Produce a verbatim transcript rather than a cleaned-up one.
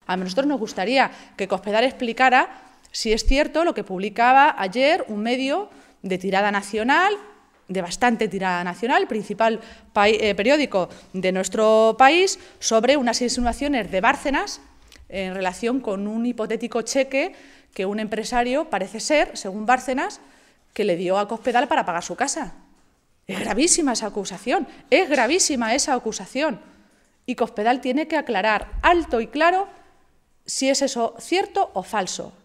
A nosotros nos gustaría que Cospedal explicara si es cierto lo que publicaba ayer un medio de tirada nacional, de bastante tirada nacional, principal eh, periódico de nuestro país, sobre unas insinuaciones de Bárcenas en relación con un hipotético cheque que un empresario, parece ser, según Bárcenas, que le dio a Cospedal para pagar su casa. Es gravísima esa acusación, es gravísima esa acusación. Y Cospedal tiene que aclarar alto y claro si es eso cierto o falso.